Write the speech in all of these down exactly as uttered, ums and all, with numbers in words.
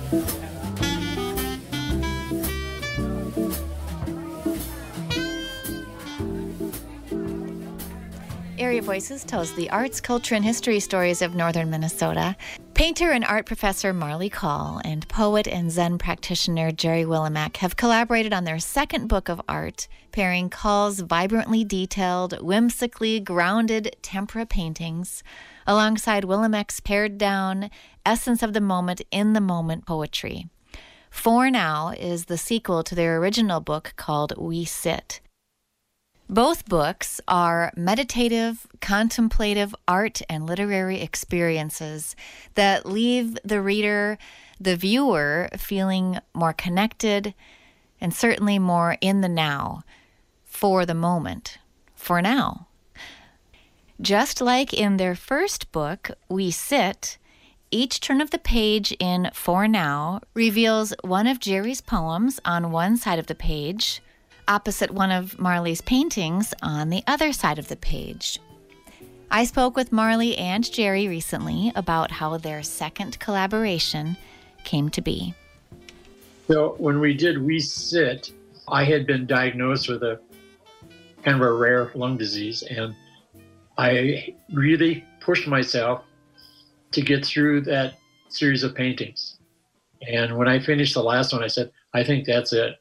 Area Voices tells the arts, culture, and history stories of northern Minnesota. Painter and art professor Marley Call and poet and Zen practitioner Jerry Willimack have collaborated on their second book of art, pairing Call's vibrantly detailed, whimsically grounded tempera paintings alongside Willimack's pared-down essence of the moment in the moment poetry. For Now is the sequel to their original book called We Sit. Both books are meditative, contemplative art and literary experiences that leave the reader, the viewer, feeling more connected and certainly more in the now, for the moment, for now. Just like in their first book, We Sit, each turn of the page in For Now reveals one of Jerry's poems on one side of the page, opposite one of Marley's paintings on the other side of the page. I spoke with Marley and Jerry recently about how their second collaboration came to be. So when we did We Sit, I had been diagnosed with a kind of a rare lung disease, and I really pushed myself to get through that series of paintings. And when I finished the last one, I said, I think that's it.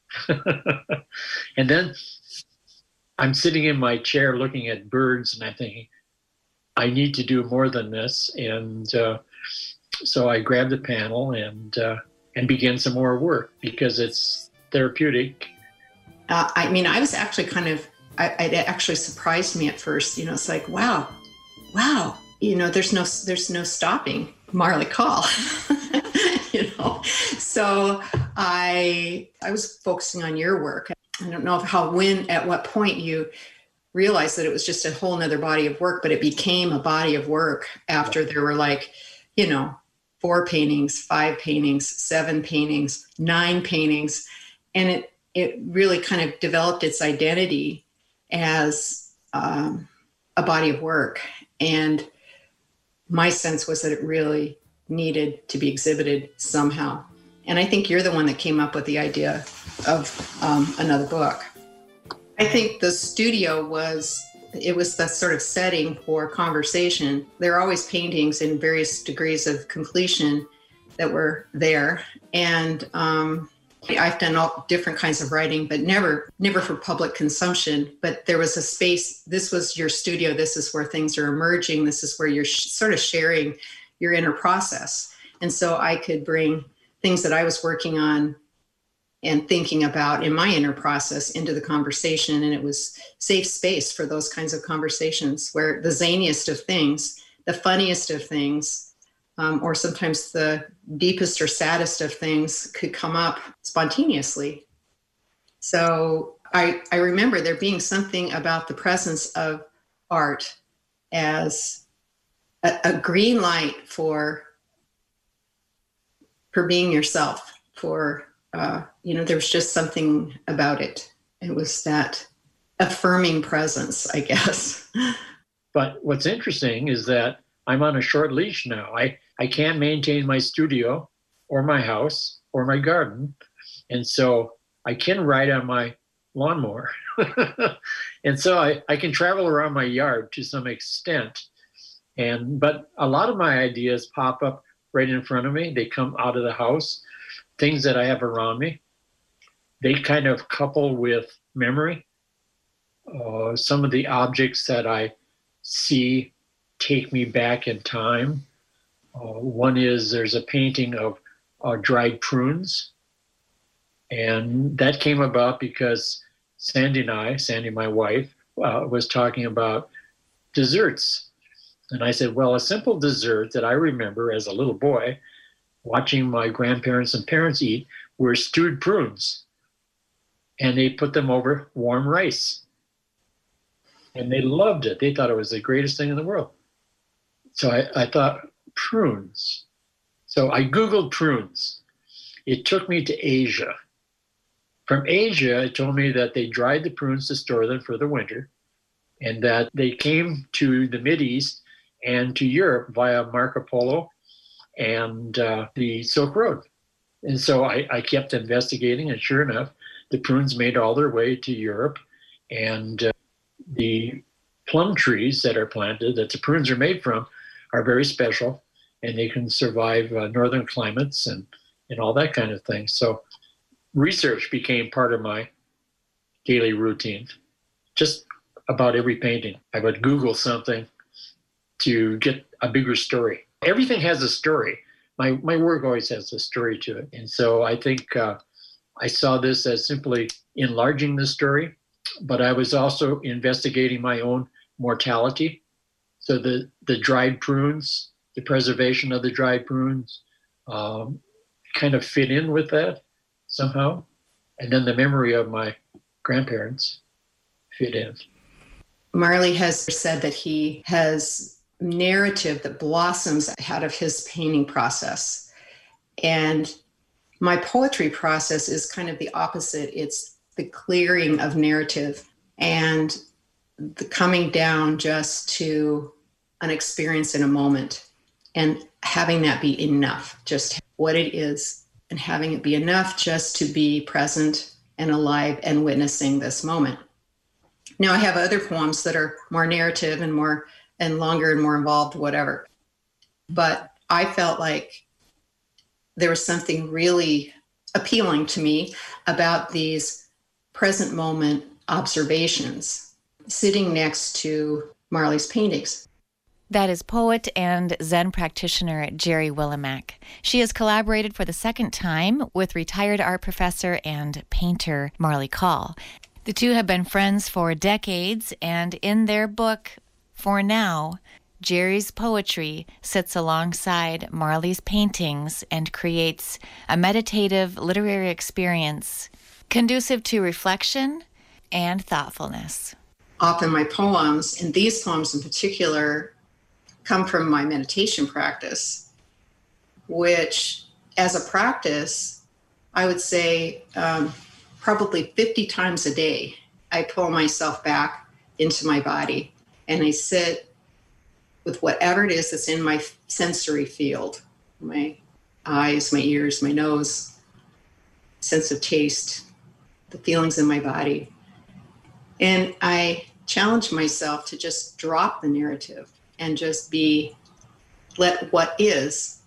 And then I'm sitting in my chair looking at birds, and I'm thinking, I need to do more than this. And uh, so I grabbed the panel and uh, and began some more work because it's therapeutic. Uh, I mean, I was actually kind of, I, it actually surprised me at first. You know, it's like, wow, wow. You know, there's no, there's no stopping Marley Call. You know, so I I was focusing on your work. I don't know how, when, at what point you realized that it was just a whole nother body of work, but it became a body of work after there were like, you know, four paintings, five paintings, seven paintings, nine paintings. And it, it really kind of developed its identity as um, a body of work. And my sense was that it really needed to be exhibited somehow. And I think you're the one that came up with the idea of um, another book. I think the studio was, it was the sort of setting for conversation. There are always paintings in various degrees of completion that were there. And um, I've done all different kinds of writing, but never, never for public consumption. But there was a space, this was your studio, this is where things are emerging, this is where you're sh- sort of sharing your inner process. And so I could bring things that I was working on and thinking about in my inner process into the conversation. And it was safe space for those kinds of conversations where the zaniest of things, the funniest of things, um, or sometimes the deepest or saddest of things could come up spontaneously. So I, I remember there being something about the presence of art as a, a green light for for being yourself, for, uh, you know, there was just something about it. It was that affirming presence, I guess. But what's interesting is that I'm on a short leash now. I, I can't maintain my studio or my house or my garden. And so I can ride on my lawnmower. And so I, I can travel around my yard to some extent. And but a lot of my ideas pop up right in front of me. They come out of the house, things that I have around me. They kind of couple with memory. Uh, some of the objects that I see take me back in time. Uh, one is there's a painting of uh, dried prunes. And that came about because Sandy and I, Sandy, my wife, uh, was talking about desserts. And I said, well, a simple dessert that I remember as a little boy watching my grandparents and parents eat were stewed prunes. And they put them over warm rice. And they loved it. They thought it was the greatest thing in the world. So I, I thought, prunes. So I Googled prunes. It took me to Asia. From Asia, it told me that they dried the prunes to store them for the winter, and that they came to the Mideast and to Europe via Marco Polo and uh, the Silk Road. And so I, I kept investigating, and sure enough, the prunes made all their way to Europe, and uh, the plum trees that are planted, that the prunes are made from, are very special, and they can survive uh, northern climates and, and all that kind of thing. So research became part of my daily routine. Just about every painting, I would Google something to get a bigger story. Everything has a story. My, my work always has a story to it. And so I think uh, I saw this as simply enlarging the story, but I was also investigating my own mortality. So the, the dried prunes, the preservation of the dried prunes, um, kind of fit in with that somehow. And then the memory of my grandparents fit in. Marley has said that he has narrative that blossoms out of his painting process. And my poetry process is kind of the opposite. It's the clearing of narrative and the coming down just to an experience in a moment and having that be enough, just what it is, and having it be enough just to be present and alive and witnessing this moment. Now, I have other poems that are more narrative and more and longer and more involved, whatever. But I felt like there was something really appealing to me about these present moment observations sitting next to Marley's paintings. That is poet and Zen practitioner Jerry Willimack. She has collaborated for the second time with retired art professor and painter Marley Call. The two have been friends for decades, and in their book, For Now, Jerry's poetry sits alongside Marley's paintings and creates a meditative literary experience conducive to reflection and thoughtfulness. Often my poems, and these poems in particular, come from my meditation practice, which as a practice, I would say um, probably fifty times a day, I pull myself back into my body and I sit with whatever it is that's in my sensory field, my eyes, my ears, my nose, sense of taste, the feelings in my body. And I challenge myself to just drop the narrative and just be, let what is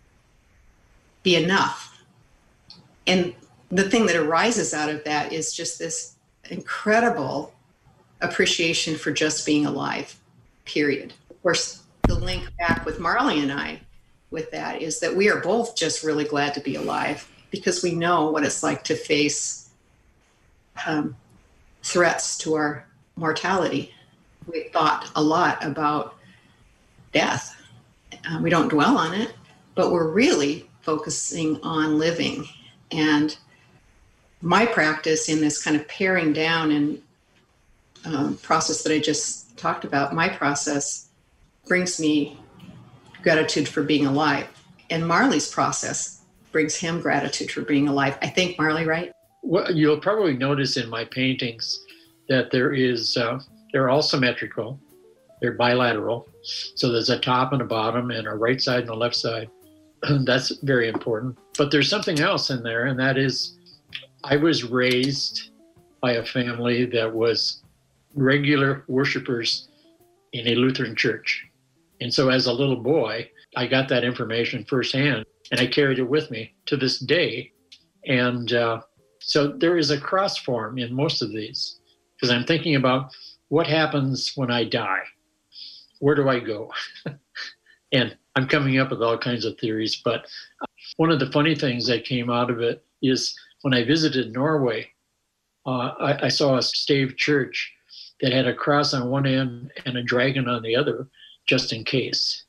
be enough. And the thing that arises out of that is just this incredible appreciation for just being alive, period. Of course, the link back with Marley and I with that is that we are both just really glad to be alive because we know what it's like to face um, threats to our mortality. We thought a lot about death. Uh, we don't dwell on it, but we're really focusing on living. And my practice in this kind of paring down and um, process that I just talked about, my process brings me gratitude for being alive. And Marley's process brings him gratitude for being alive. I think, Marley, right? Well, you'll probably notice in my paintings that there is, uh, they're all symmetrical. They're bilateral. So there's a top and a bottom and a right side and a left side. That's very important. But there's something else in there, and that is I was raised by a family that was regular worshipers in a Lutheran church. And so as a little boy, I got that information firsthand, and I carried it with me to this day. And uh, so there is a cross form in most of these, because I'm thinking about what happens when I die. Where do I go? And I'm coming up with all kinds of theories, but one of the funny things that came out of it is when I visited Norway, uh, I, I saw a stave church that had a cross on one end and a dragon on the other, just in case.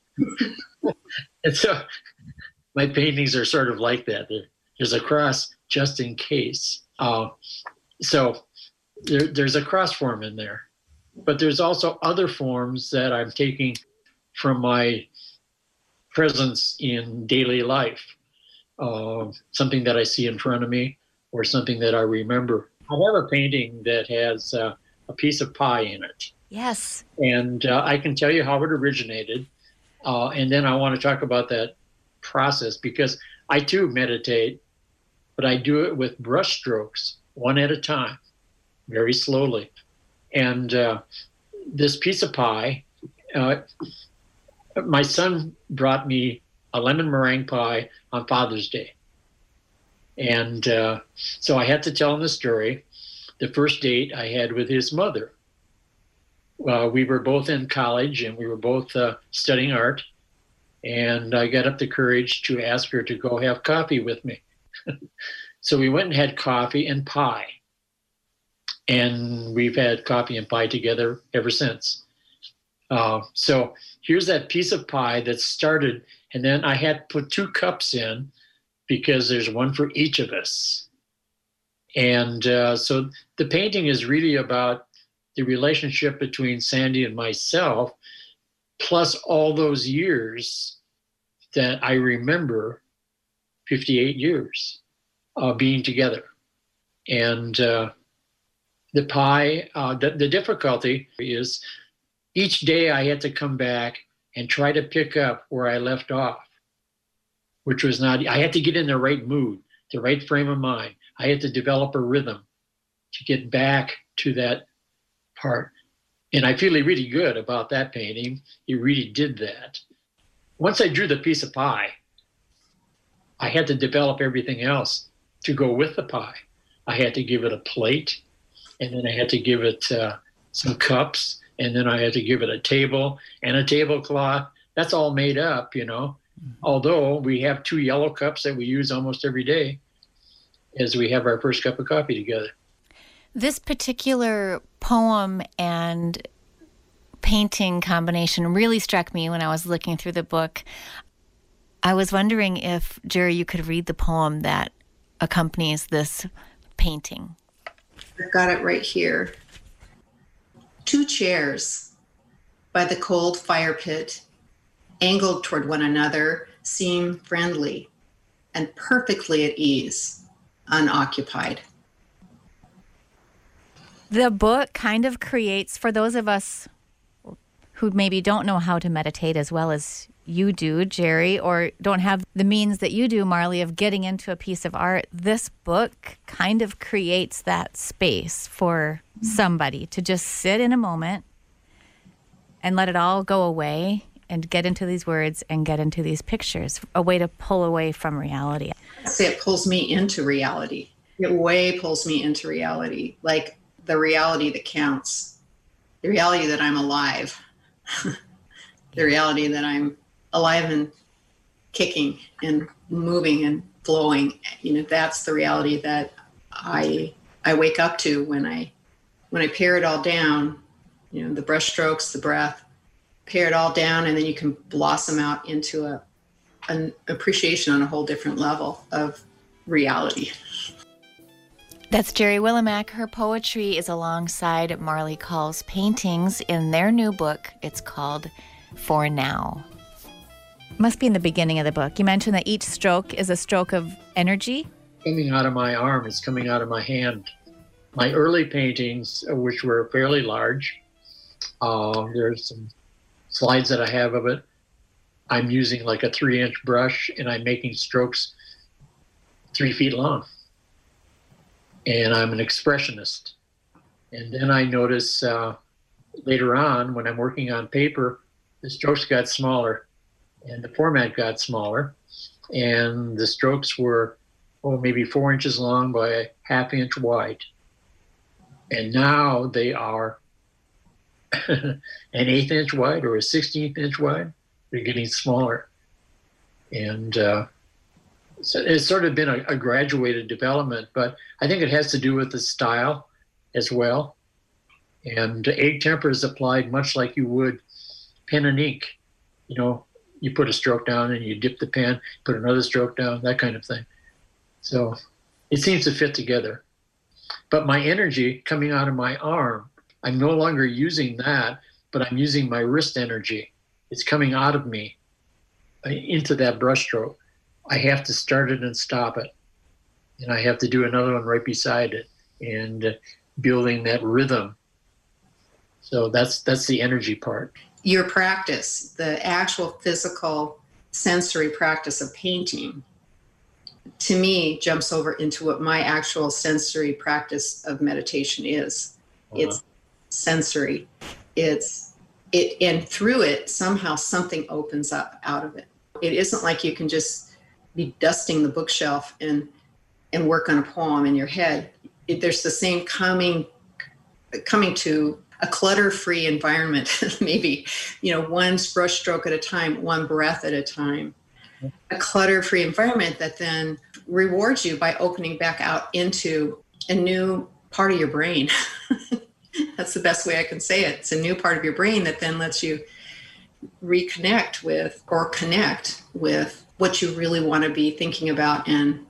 And so my paintings are sort of like that. There's a cross just in case. Uh, so there, there's a cross form in there. But there's also other forms that I'm taking from my presence in daily life, uh, something that I see in front of me or something that I remember. I have a painting that has uh, a piece of pie in it. Yes. And uh, I can tell you how it originated. Uh, and then I want to talk about that process because I too meditate but I do it with brush strokes, one at a time, very slowly. And uh, this piece of pie, uh, my son brought me a lemon meringue pie on Father's Day. And uh, so I had to tell him the story. The first date I had with his mother. Uh, we were both in college and we were both uh, studying art. And I got up the courage to ask her to go have coffee with me. So we went and had coffee and pie. And we've had coffee and pie together ever since. Uh, so here's that piece of pie that started, and then I had put two cups in because there's one for each of us. And uh, so the painting is really about the relationship between Sandy and myself, plus all those years that I remember, fifty-eight years of being together. And uh, the pie, uh, the, the difficulty is each day I had to come back and try to pick up where I left off, which was not, I had to get in the right mood, the right frame of mind. I had to develop a rhythm to get back to that part. And I feel really good about that painting. He really did that. Once I drew the piece of pie, I had to develop everything else to go with the pie. I had to give it a plate, and then I had to give it uh, some cups, and then I had to give it a table and a tablecloth. That's all made up, you know, mm-hmm. Although we have two yellow cups that we use almost every day as we have our first cup of coffee together. This particular poem and painting combination really struck me when I was looking through the book. I was wondering if, Jerry, you could read the poem that accompanies this painting. I've got it right here. Two chairs by the cold fire pit, angled toward one another, seem friendly and perfectly at ease, unoccupied. The book kind of creates, for those of us who maybe don't know how to meditate as well as you do, Jerry, or don't have the means that you do, Marley, of getting into a piece of art, this book kind of creates that space for somebody to just sit in a moment and let it all go away and get into these words and get into these pictures, a way to pull away from reality. I say it pulls me into reality. It way pulls me into reality, like the reality that counts, the reality that I'm alive, the reality that I'm alive and kicking and moving and flowing. You know, that's the reality that I I wake up to when I when I pare it all down. You know, the brush strokes, the breath, pare it all down, and then you can blossom out into a an appreciation on a whole different level of reality. That's Jerry Willimack. Her poetry is alongside Marley Call's paintings in their new book. It's called For Now. Must be in the beginning of the book. You mentioned that each stroke is a stroke of energy. Coming out of my arm, it's coming out of my hand. My early paintings, which were fairly large, uh, there's some slides that I have of it. I'm using like a three-inch brush, and I'm making strokes three feet long. And I'm an expressionist. And then I notice uh, later on, when I'm working on paper, the strokes got smaller and the format got smaller. And the strokes were, oh, maybe four inches long by a half inch wide. And now they are an eighth inch wide or a sixteenth inch wide. They're getting smaller. And uh, so it's sort of been a, a graduated development, but I think it has to do with the style as well. And egg temper is applied much like you would pen and ink. You know, you put a stroke down and you dip the pen, put another stroke down, that kind of thing. So it seems to fit together. But my energy coming out of my arm, I'm no longer using that, but I'm using my wrist energy. It's coming out of me into that brushstroke. I have to start it and stop it. And I have to do another one right beside it and uh, building that rhythm. So that's that's the energy part. Your practice, the actual physical sensory practice of painting, to me, jumps over into what my actual sensory practice of meditation is. Uh-huh. It's sensory. It's it, and through it, somehow something opens up out of it. It isn't like you can just be dusting the bookshelf and and work on a poem in your head. It, there's the same coming coming to a clutter-free environment, maybe, you know, one brushstroke at a time, one breath at a time. A clutter-free environment that then rewards you by opening back out into a new part of your brain. That's the best way I can say it. It's a new part of your brain that then lets you reconnect with or connect with what you really want to be thinking about and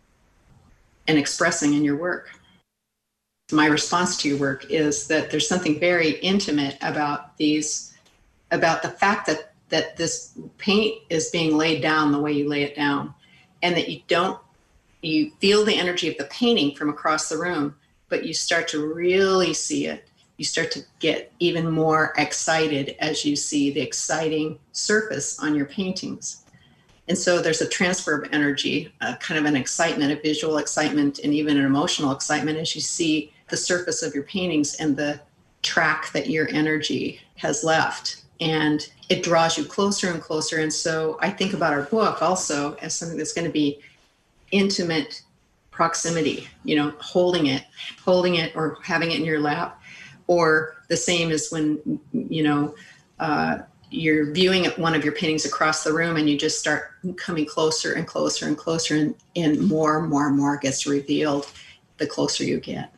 and expressing in your work. My response to your work is that there's something very intimate about these, about the fact that that this paint is being laid down the way you lay it down, and that you don't, you feel the energy of the painting from across the room, but you start to really see it. You start to get even more excited as you see the exciting surface on your paintings. And so there's a transfer of energy, uh, kind of an excitement, a visual excitement, and even an emotional excitement as you see the surface of your paintings and the track that your energy has left. And it draws you closer and closer. And so I think about our book also as something that's going to be intimate proximity, you know, holding it, holding it or having it in your lap, or the same as when, you know, uh, you're viewing one of your paintings across the room and you just start coming closer and closer and closer, and, and more and more and more gets revealed the closer you get.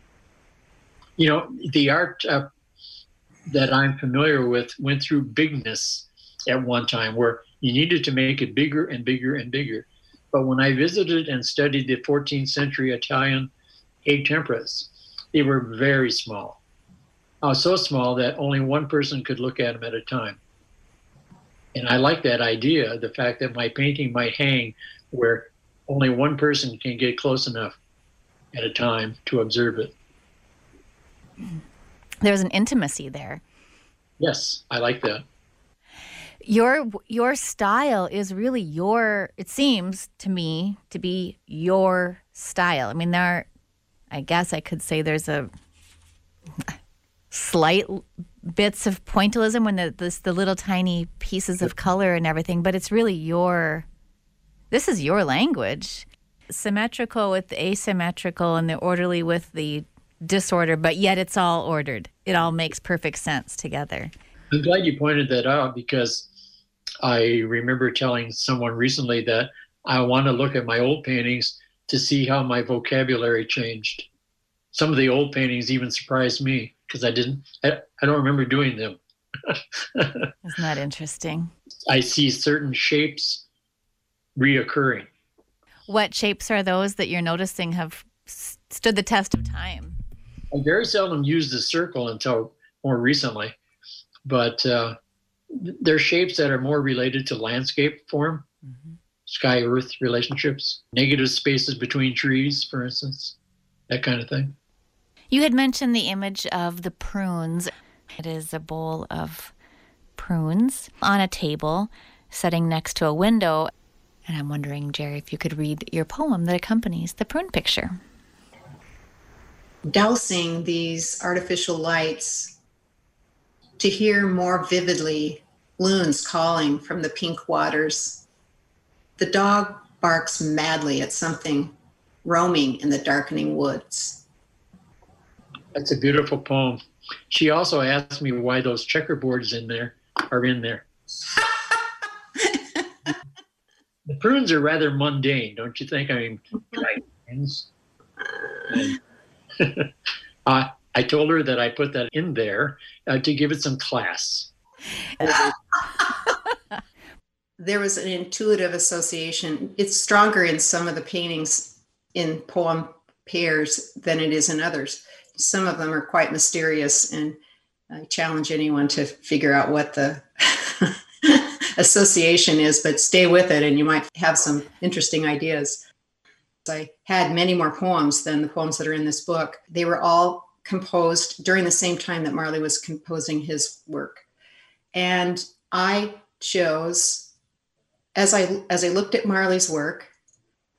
You know, the art uh, that I'm familiar with went through bigness at one time where you needed to make it bigger and bigger and bigger. But when I visited and studied the fourteenth century Italian cave temperas, they were very small. Uh, so small that only one person could look at them at a time. And I like that idea, the fact that my painting might hang where only one person can get close enough at a time to observe it. There's an intimacy there. Yes, I like that. Your your style is really your, it seems to me to be your style. I mean, there are, I guess I could say there's a slight bits of pointillism when the, the, the little tiny pieces of color and everything, but it's really your, this is your language. Symmetrical with the asymmetrical and the orderly with the disorder, but yet it's all ordered. It all makes perfect sense together. I'm glad you pointed that out, because I remember telling someone recently that I want to look at my old paintings to see how my vocabulary changed. Some of the old paintings even surprised me because I didn't, I, I don't remember doing them. Isn't that interesting? I see certain shapes reoccurring. What shapes are those that you're noticing have stood the test of time? I very seldom use the circle until more recently, but uh, they're shapes that are more related to landscape form, mm-hmm. sky-earth relationships, negative spaces between trees, for instance, that kind of thing. You had mentioned the image of the prunes. It is a bowl of prunes on a table sitting next to a window. And I'm wondering, Jerry, if you could read your poem that accompanies the prune picture. Dousing these artificial lights to hear more vividly loons calling from the pink waters. The dog barks madly at something roaming in the darkening woods. That's a beautiful poem. She also asked me why those checkerboards in there are in there. The prunes are rather mundane, don't you think? I mean, things. uh, I told her that I put that in there uh, to give it some class. There was an intuitive association. It's stronger in some of the paintings in poem pairs than it is in others. Some of them are quite mysterious, and I challenge anyone to figure out what the association is, but stay with it and you might have some interesting ideas. I had many more poems than the poems that are in this book. They were all composed during the same time that Marley was composing his work. And I chose, as I as I looked at Marley's work,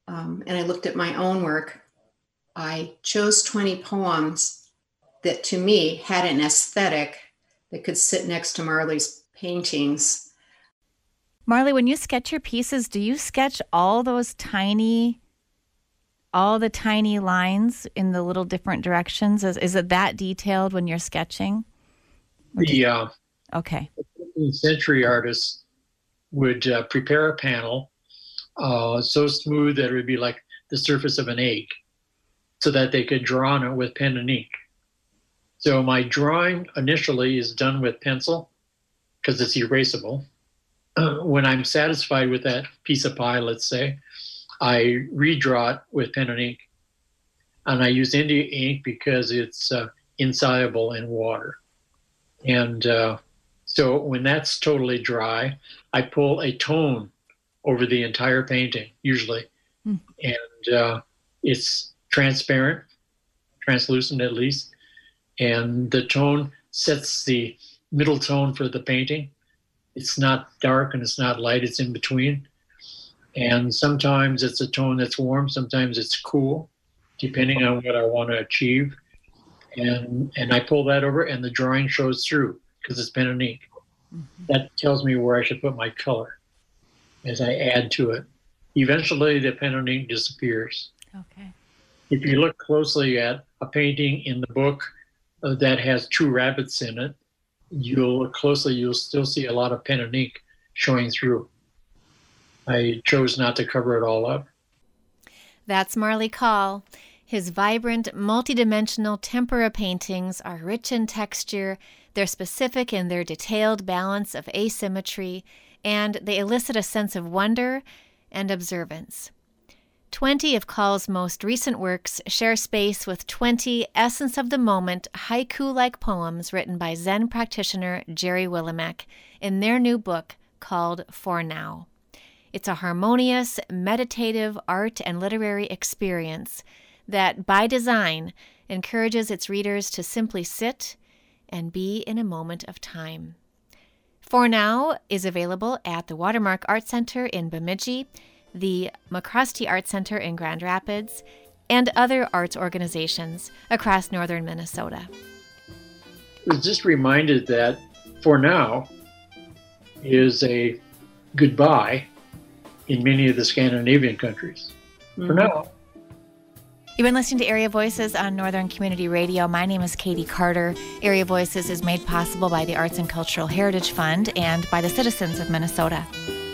um, and I looked at my own work, I chose twenty poems that to me had an aesthetic that could sit next to Marley's paintings. Marley, when you sketch your pieces, do you sketch all those tiny, all the tiny lines in the little different directions? Is, is it that detailed when you're sketching? The uh, okay. fifteenth century artists would uh, prepare a panel uh, so smooth that it would be like the surface of an egg, so that they could draw on it with pen and ink. So my drawing initially is done with pencil because it's erasable. Uh, when I'm satisfied with that piece of pie, let's say, I redraw it with pen and ink. And I use India ink because it's uh, insoluble in water. And uh, so when that's totally dry, I pull a tone over the entire painting, usually. Mm. And uh, it's transparent, translucent at least. And the tone sets the middle tone for the painting. It's not dark and it's not light, it's in between. And sometimes it's a tone that's warm, sometimes it's cool, depending on what I want to achieve. And and I pull that over and the drawing shows through because it's pen and ink. Mm-hmm. That tells me where I should put my color as I add to it. Eventually the pen and ink disappears. Okay. If you look closely at a painting in the book uh, that has two rabbits in it, you'll look closely, you'll still see a lot of pen and ink showing through. I chose not to cover it all up. That's Marley Call. His vibrant, multidimensional tempera paintings are rich in texture, they're specific in their detailed balance of asymmetry, and they elicit a sense of wonder and observance. Twenty of Call's most recent works share space with twenty essence-of-the-moment, haiku-like poems written by Zen practitioner Jerry Willimek in their new book called For Now. It's a harmonious, meditative art and literary experience that, by design, encourages its readers to simply sit and be in a moment of time. For Now is available at the Watermark Art Center in Bemidji, the McCrosty Art Center in Grand Rapids, and other arts organizations across northern Minnesota. I was just reminded that For Now is a goodbye in many of the Scandinavian countries. Mm-hmm. For now. You've been listening to Area Voices on Northern Community Radio. My name is Katie Carter. Area Voices is made possible by the Arts and Cultural Heritage Fund and by the citizens of Minnesota.